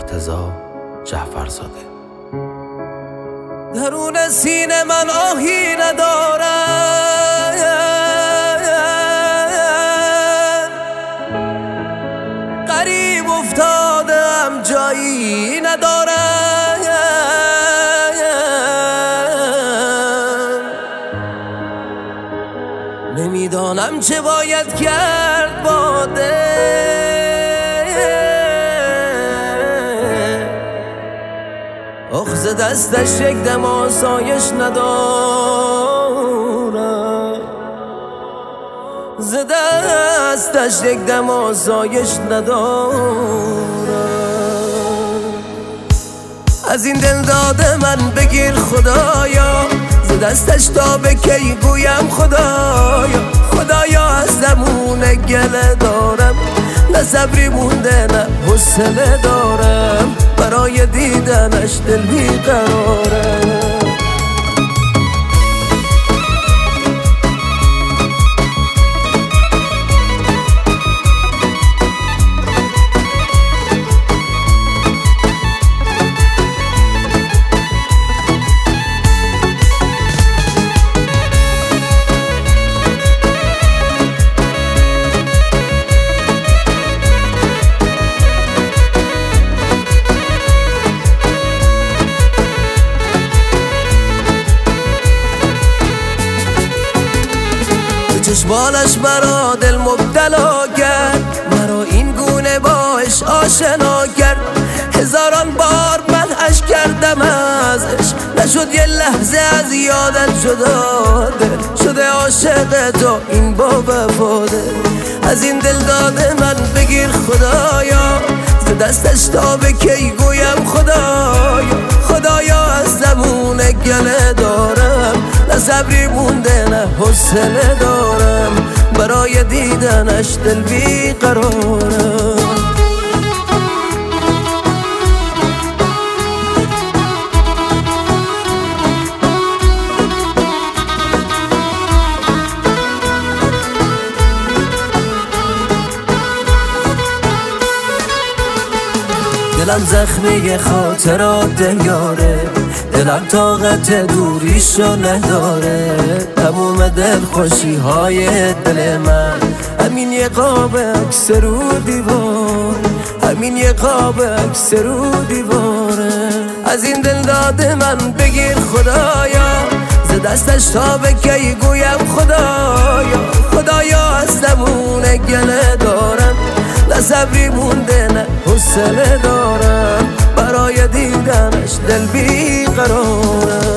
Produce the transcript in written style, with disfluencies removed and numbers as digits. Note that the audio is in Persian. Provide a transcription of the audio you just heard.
مرتضی جعفرزاده. درون سینه من آهی ندارم، غریب افتادم جایی ندارم، نمیدانم چه باید کرد با ز دستش یک دم آسایش ندارم، ز دستش یک دم آسایش ندارم. از این دل داده من بگیر خدایا، ز دستش تا به کی گویم خدایا، خدایا از زمون گله دارم، نه صبری مونده نه حوصله دارم، برای دیدنش دل بیقرارم. چشمانش مرا دل مبتلا کرد، مرا این گونه باش آشنا کرد، هزاران بار من عشق کردم ازش، نشد یه لحظه از یادت جدا، دل شده عاشق تو این با وفاده. از این دل داده من بگیر خدایا، ز دستش تا به کی گویم خدایا، خدایا از زمون گله دارم، نه صبری مونده نه حوصله دارم، برای دیدنش دل بیقرارم. دلم زخمی خاطرات یاره، دلم طاقت دوریشو نداره، تموم دل خوشی های دل من همین یه قاب عکس رو دیوار، همین یه قاب عکس رو دیواره. از این دل داده من بگیر خدایا، ز دستش تا به کی گویم خدایا، خدایا از زمون گله دارم، نه صبری مونده نه حوصله دارم، برای دیدنش دل بیقرارم.